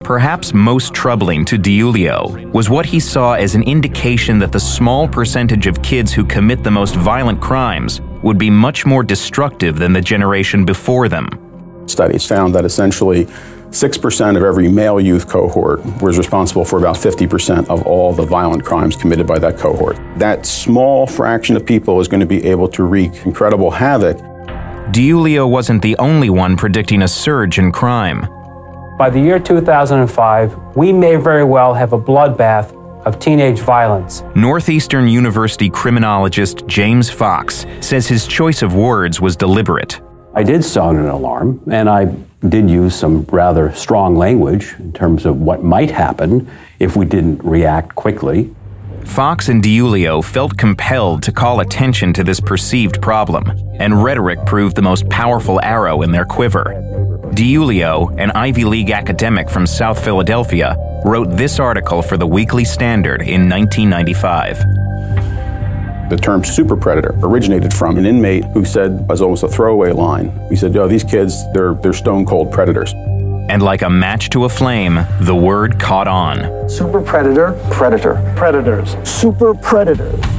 Perhaps most troubling to DiIulio was what he saw as an indication that the small percentage of kids who commit the most violent crimes would be much more destructive than the generation before them. Studies found that essentially 6% of every male youth cohort was responsible for about 50% of all the violent crimes committed by that cohort. That small fraction of people is going to be able to wreak incredible havoc. DiIulio wasn't the only one predicting a surge in crime. By the year 2005, we may very well have a bloodbath of teenage violence. Northeastern University criminologist James Fox says his choice of words was deliberate. I did sound an alarm, and I did use some rather strong language in terms of what might happen if we didn't react quickly. Fox and DiIulio felt compelled to call attention to this perceived problem, and rhetoric proved the most powerful arrow in their quiver. DiIulio, an Ivy League academic from South Philadelphia, wrote this article for the Weekly Standard in 1995. The term super predator originated from an inmate who said, as almost a throwaway line, he said, these kids, they're stone cold predators. And like a match to a flame, the word caught on. Super predator, predator, predators, super predators.